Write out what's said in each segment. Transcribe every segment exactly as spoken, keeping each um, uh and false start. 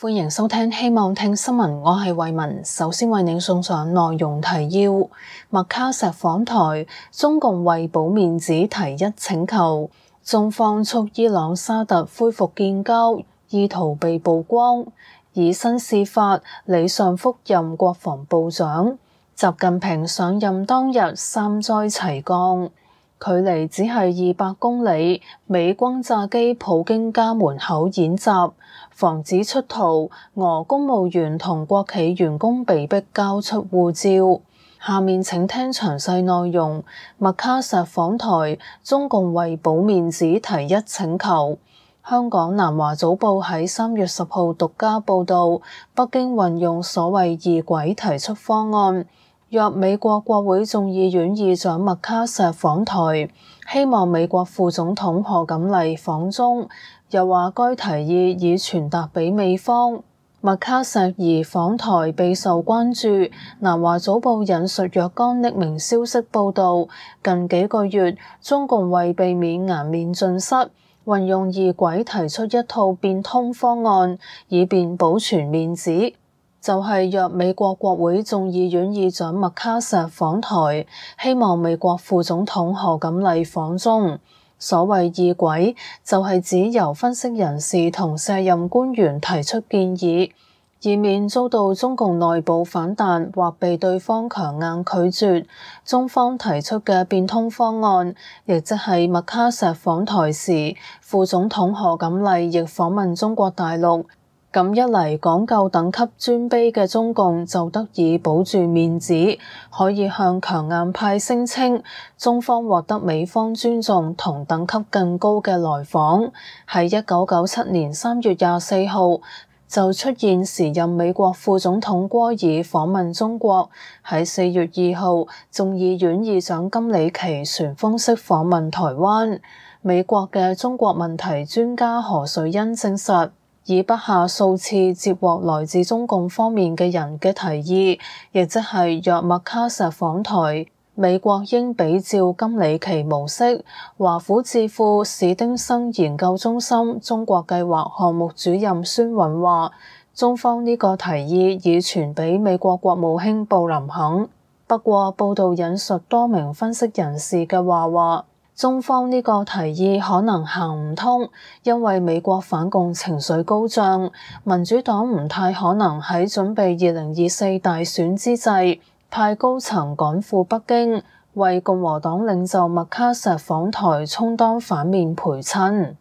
歡迎收聽希望聽新聞，我係慧雯。首先為您送上內容提要：麥卡錫訪台，中共為保面子提一請求；中方促伊朗沙特恢復建交，意圖被曝光；以身試法，李尚福任國防部長；習近平上任當日三災齊降。距離只係二百公里，美轟炸機普京家門口演習，防止出逃，俄公務員同國企員工被逼交出護照。下面請聽詳細內容。麥卡錫訪台，中共為保面子提一請求。香港南華早報喺三月十號獨家報導，北京運用所謂儀軌提出方案，約美國國會眾議院議長麥卡錫訪台，希望美國副總統賀錦麗訪中，又話該提議已傳達俾美方。麥卡錫宜訪台備受關注。南華早報引述若干匿名消息報導，近幾個月中共為避免顏面盡失，運用儀軌提出一套變通方案，以便保存面子。就係約美國國會眾議院議長麥卡錫訪台，希望美國副總統賀錦麗訪中。所謂儀軌，就係指由分析人士同卸任官員提出建議，以免遭到中共內部反彈或被對方強硬拒絕。中方提出嘅變通方案，亦即係麥卡錫訪台時，副總統賀錦麗亦訪問中國大陸。咁一嚟講究等級尊卑嘅中共就得以保住面子，可以向強硬派聲稱中方獲得美方尊重同等級更高嘅來訪。喺一九九七年三月廿四號就出現時任美國副總統戈爾訪問中國，喺四月二號眾議院議長金里奇旋風式訪問台灣。美國嘅中國問題專家何瑞恩證實，已不下數次接獲來自中共方面嘅人嘅提議，亦即係約麥卡錫訪台，美國應比照金里奇模式。華府智庫史丁生研究中心中國計劃項目主任孫韻話，中方呢個提議已傳俾美國國務卿布林肯。不過報道引述多名分析人士嘅話話，中方呢個提議可能行唔通，因為美國反共情緒高漲，民主黨唔太可能喺準備二零二四大選之際派高層趕赴北京，為共和黨領袖麥卡錫訪台充當反面陪襯。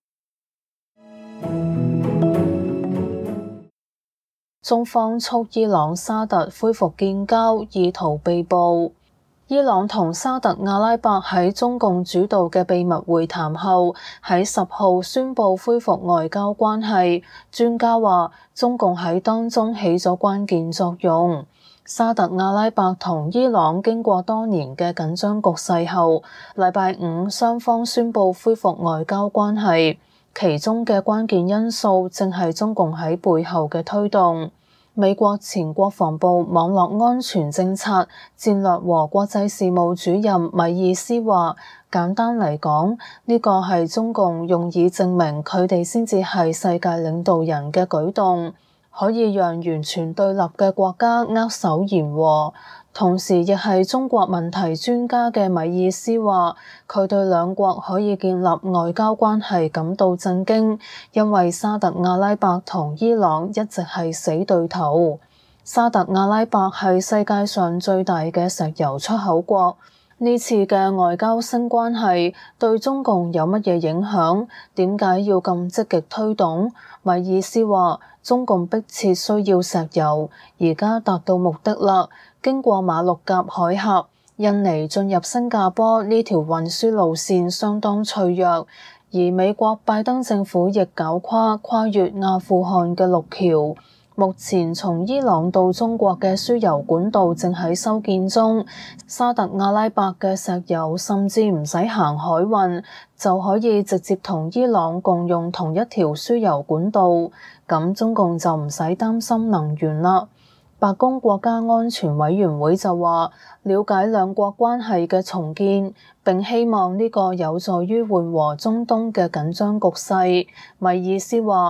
中方促伊朗沙特恢復建交，意圖被曝。伊朗同沙特阿拉伯喺中共主導嘅秘密會談後，喺十號宣布恢復外交關係。專家話，中共喺當中起咗關鍵作用。沙特阿拉伯同伊朗經過多年嘅緊張局勢後，禮拜五雙方宣布恢復外交關係，其中嘅關鍵因素正係中共喺背後嘅推動。美國前國防部網絡安全政策戰略和國際事務主任米爾斯話，簡單嚟講，呢個係中共用以證明佢哋先至係世界領導人嘅舉動，可以讓完全對立嘅國家握手言和。同時亦係中國問題專家嘅米爾斯話，佢對兩國可以建立外交關係感到震驚，因為沙特阿拉伯同伊朗一直係死對頭。沙特阿拉伯係世界上最大嘅石油出口國，呢次嘅外交新關係對中共有乜嘢影響？點解要咁積極推動？米爾斯話，中共迫切需要石油，而家達到目的啦。經過馬六甲海峽、印尼進入新加坡呢條運輸路線相當脆弱，而美國拜登政府亦搞垮跨越阿富汗嘅陸橋。目前從伊朗到中國嘅輸油管道正喺修建中，沙特阿拉伯嘅石油甚至唔使行海運，就可以直接同伊朗共用同一條輸油管道，咁中共就唔使擔心能源啦。白宮國家安全委員會就話，了解兩國關係嘅重建，並希望呢個有助於緩和中東嘅緊張局勢。米爾斯話，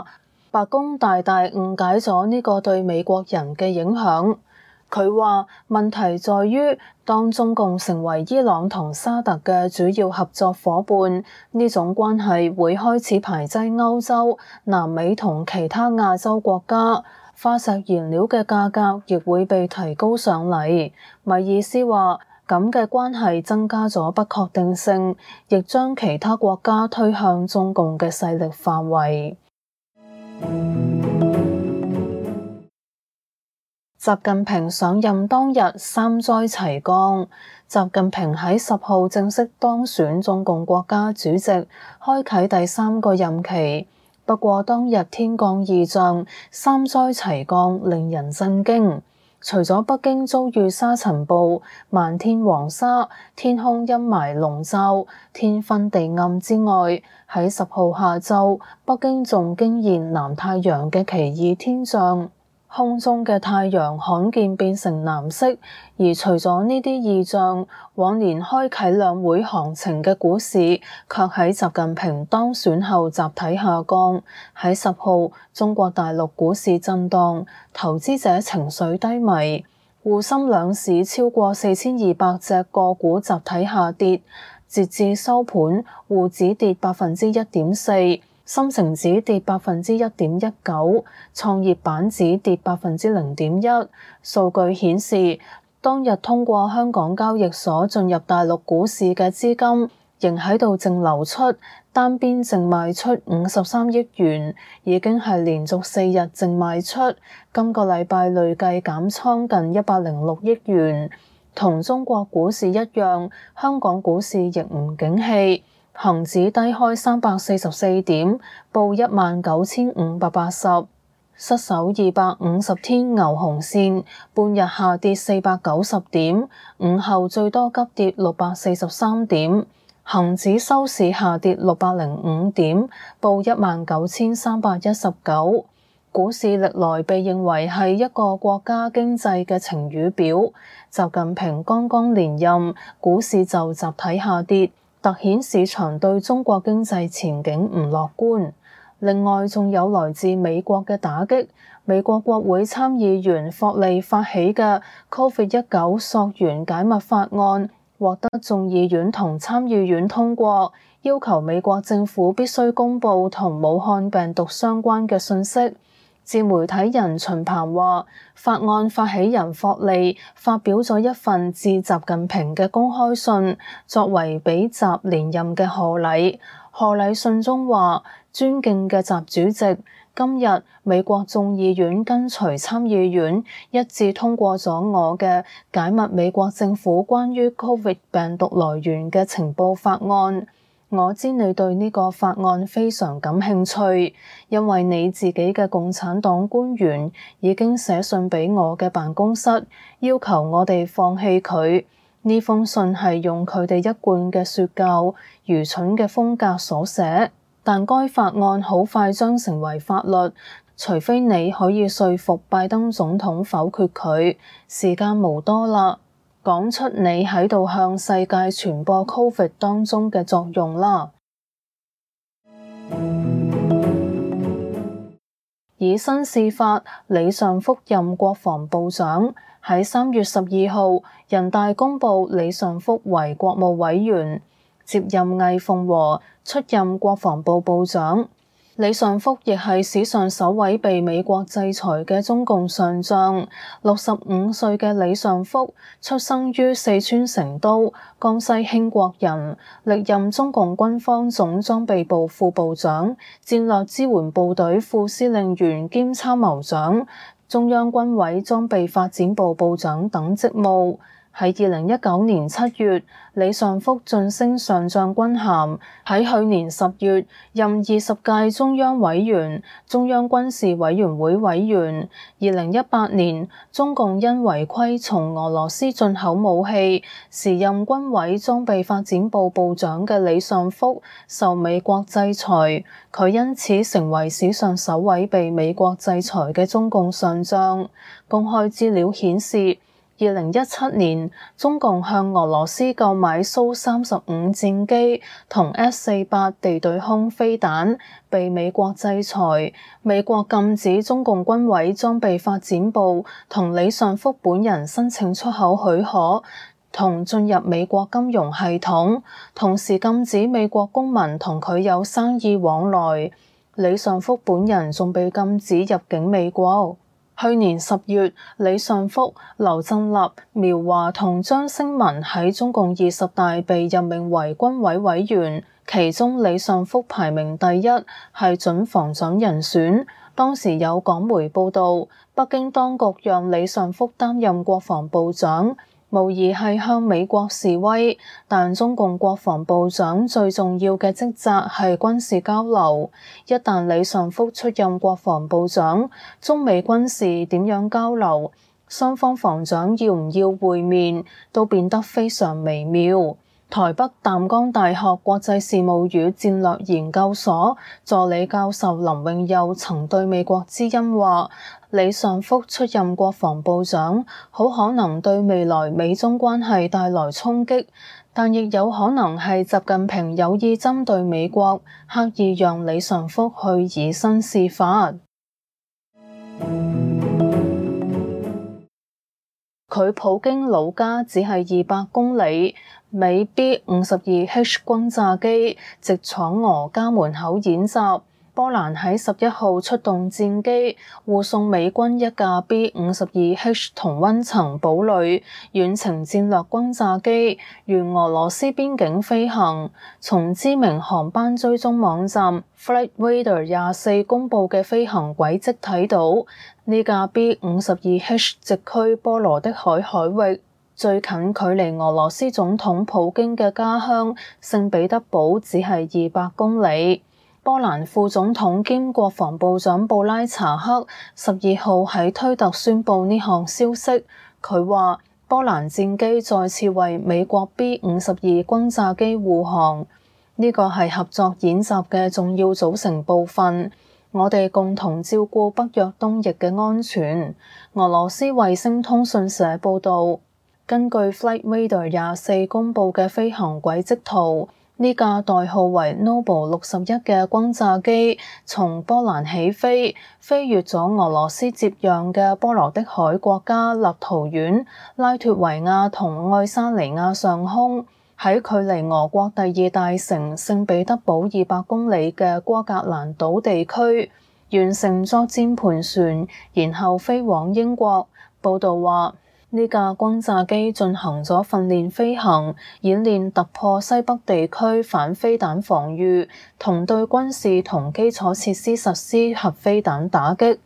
白宮大大誤解咗呢個對美國人嘅影響。佢話問題在於，當中共成為伊朗同沙特嘅主要合作夥伴，呢種關係會開始排擠歐洲、南美同其他亞洲國家，化石燃料嘅價格亦會被提高上嚟。米爾斯話，咁嘅關係增加咗不確定性，亦將其他國家推向中共嘅勢力範圍。習近平上任當日三災齊降，習近平喺十號正式當選中共國家主席，開啟第三個任期。不過當日天降異象，三災齊降，令人震驚。除咗北京遭遇沙塵暴、漫天黃沙、天空陰霾籠罩、天昏地暗之外，喺十號下晝，北京仲驚現南太陽嘅奇異天象。空中嘅太陽罕見變成藍色，而除咗呢啲異象，往年開啟兩會行情嘅股市，卻喺習近平當選後集體下降。喺十號，中國大陸股市震盪，投資者情緒低迷，滬深兩市超過四千二百隻個股集體下跌，截至收盤，滬指跌百分之一點四。深成指跌百分之一點一九，創業板指跌百分之零點一。數據顯示，當日通過香港交易所進入大陸股市嘅資金仍喺度淨流出，單邊淨賣出五十三億元，已經係連續四日淨賣出。今個禮拜累計減倉近一百零六億元。同中國股市一樣，香港股市亦唔景氣。恒指低開三百四十四點，報一萬九千五百八十，失守二百五十天牛熊線，半日下跌四百九十點，午後最多急跌六百四十三點。恒指收市下跌六百零五點，報一萬九千三百一十九。股市歷來被認為係一個國家經濟嘅晴雨表，習近平剛剛連任，股市就集體下跌，凸顯市場對中國經濟前景唔樂觀。另外，仲有來自美國嘅打擊。美國國會參議員霍利發起嘅 Covid 十九 溯源解密法案獲得眾議院同參議院通過，要求美國政府必須公佈同武漢病毒相關嘅信息。自媒體人秦鵬話，法案發起人霍利發表咗一份致習近平嘅公開信，作為俾習連任嘅賀禮。賀禮信中話，尊敬嘅習主席，今日美國眾議院跟隨參議院一致通過咗我嘅解密美國政府關於 Covid 病毒來源嘅情報法案。我知你對呢個法案非常感興趣，因為你自己嘅共產黨官員已經寫信俾我嘅辦公室，要求我哋放棄佢。呢封信係用佢哋一貫嘅說教、愚蠢嘅風格所寫，但該法案好快將成為法律，除非你可以說服拜登總統否決佢。時間無多啦。講出你喺度向世界傳播 Covid 當中嘅作用啦。以新試法，李尚福任國防部長。喺三月十二號，人大公布李尚福為國務委員，接任魏鳳和出任國防部部長。李尚福亦係史上首位被美國制裁嘅中共上將。六十五歲嘅李尚福出生於四川成都，江西興國人，歷任中共軍方總裝備部副部長、戰略支援部隊副司令員兼參謀長、中央軍委裝備發展部部長等職務。喺二零一九年七月，李尚福晉升上將軍銜，喺去年十月任二十屆中央委員、中央軍事委員會委員。二零一八年，中共因違規從俄羅斯進口武器，時任軍委裝備發展部部長嘅李尚福受美國制裁，佢因此成為史上首位被美國制裁嘅中共上將。公開資料顯示， 二零一七年，中共向俄羅斯購買蘇三十五戰機同 S 四百地對空飛彈，被美國制裁。美國禁止中共軍委裝備發展部同李尚福本人申請出口許可同進入美國金融系統，同時禁止美國公民同佢有生意往來。李尚福本人仲被禁止入境美國。去年十月，李尚福、劉振立、苗華同張星文喺中共二十大被任命為軍委委員，其中李尚福排名第一，係準防長人選。當時有港媒報道，北京當局讓李尚福擔任國防部長，無疑係向美國示威，但中共國防部長最重要嘅職責係軍事交流。一旦李尚福出任國防部長，中美軍事點樣交流，雙方防長要唔要會面，都變得非常微妙。台北淡江大學國際事務與戰略研究所助理教授林永佑曾對美國之音話，李尚福出任國防部長，好可能對未來美中關係帶來衝擊，但亦有可能係習近平有意針對美國，刻意讓李尚福去以身試法。佢普京老家只係二百公里，美 B 五十二 H 轟炸機直闖俄家門口演習。波蘭喺十一號出動戰機護送美軍一架 B 五十二 H 同溫層堡壘遠程戰略轟炸機沿俄羅斯邊境飛行。從知名航班追蹤網站 Flightradar 廿四公佈嘅飛行軌跡睇到，呢架 B 五十二 H 直驅波羅的海海域，最近距離俄羅斯總統普京嘅家鄉聖彼得堡只係二百公里。波蘭副總統兼國防部長布拉查克十二號喺推特宣布呢項消息。佢話波蘭戰機再次為美國 B 五十二轟炸機護航，呢個係合作演習嘅重要組成部分。我哋共同照顧北約東翼嘅安全。俄羅斯衛星通訊社報導，根據 Flightradar 廿四公佈嘅飛行軌跡圖，呢架代號為 Noble 六十一嘅轟炸機從波蘭起飛，飛越咗俄羅斯接壤嘅波羅的海國家立陶宛、拉脫維亞同愛沙尼亞上空，喺距離俄國第二大城聖彼得堡二百公里嘅瓜格蘭島地區，完成作戰盤旋，然後飛往英國。報導話，呢架轟炸機進行咗訓練飛行，演練突破西北地區反飛彈防禦，同對軍事同基礎設施實施核飛彈打擊。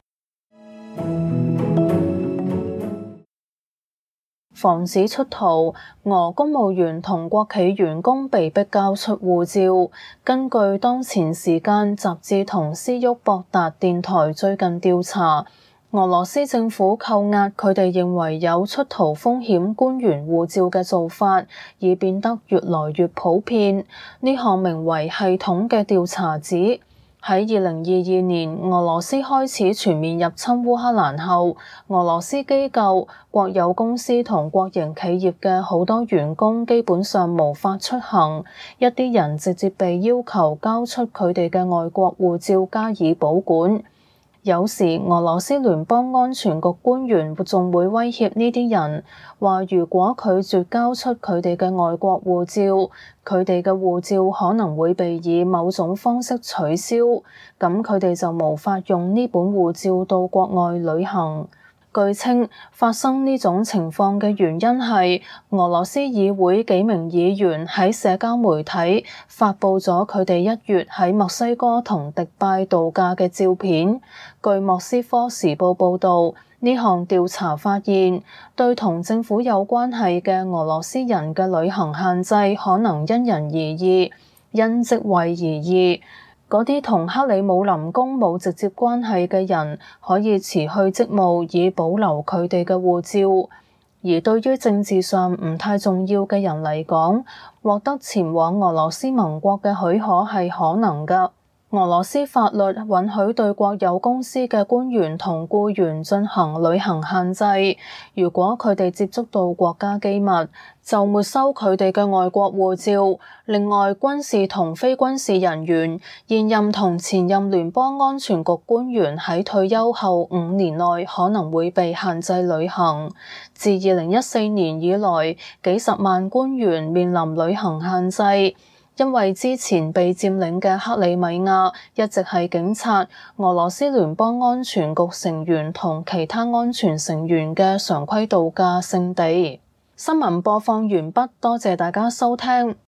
防止出逃，俄公務員同國企員工被迫交出護照。根據當前時間雜誌同斯沃博達電台最近調查，俄羅斯政府扣押佢哋認為有出逃風險官員護照嘅做法，已變得越來越普遍。呢項名為系統嘅調查指，喺二零二二年俄羅斯開始全面入侵烏克蘭後，俄羅斯機構、國有公司同國營企業嘅好多員工基本上無法出行，一啲人直接被要求交出佢哋嘅外國護照加以保管。有時俄羅斯聯邦安全局官員仲會威脅呢啲人，話如果拒絕交出佢哋嘅外國護照，佢哋嘅護照可能會被以某種方式取消，咁佢哋就無法用呢本護照到國外旅行。據稱，發生呢種情況嘅原因係俄羅斯議會幾名議員喺社交媒體發布咗佢哋一月喺墨西哥同迪拜度假嘅照片。據莫斯科時報報導，呢項調查發現，對同政府有關係嘅俄羅斯人嘅旅行限制可能因人而異，因職位而異。嗰啲同克里姆林宮冇直接關係嘅人可以辭去職務以保留佢哋嘅護照，而對於政治上唔太重要嘅人嚟講，獲得前往俄羅斯盟國嘅許可係可能㗎。 俄羅斯法律允許對國有公司嘅官員同僱員進行旅行限制，如果佢哋接觸到國家機密，就沒收佢哋嘅外國護照。另外，軍事同非軍事人員、現任同前任聯邦安全局官員喺退休後五年內可能會被限制旅行。自二零一四年以來，幾十萬官員面臨旅行限制。因為之前被佔領嘅克里米亞一直係警察、俄羅斯聯邦安全局成員同其他安全成員嘅常規度假勝地。新聞播放完畢，多謝大家收聽。